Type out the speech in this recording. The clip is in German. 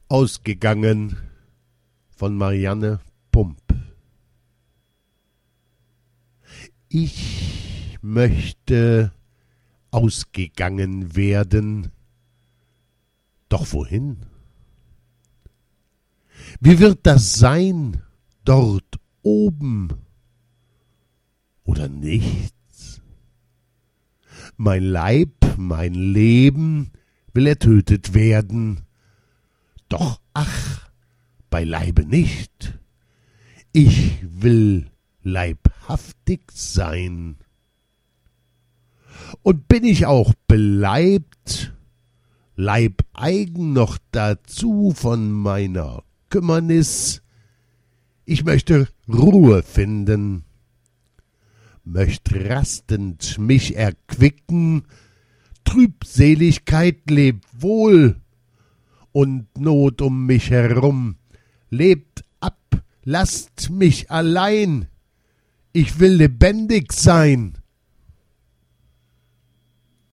Ausgegangen von Marianne Pump. Ich möchte ausgegangen werden, doch wohin? Wie wird das sein dort oben? Oder nichts? Mein Leib, mein Leben will ertötet werden, doch ach, beileibe nicht. Ich will leibhaftig sein. Und bin ich auch beleibt, leibeigen noch dazu von meiner Kümmernis, ich möchte Ruhe finden, möcht rastend mich erquicken, Trübseligkeit lebt wohl, und Not um mich herum, lebt ab, lasst mich allein, ich will lebendig sein.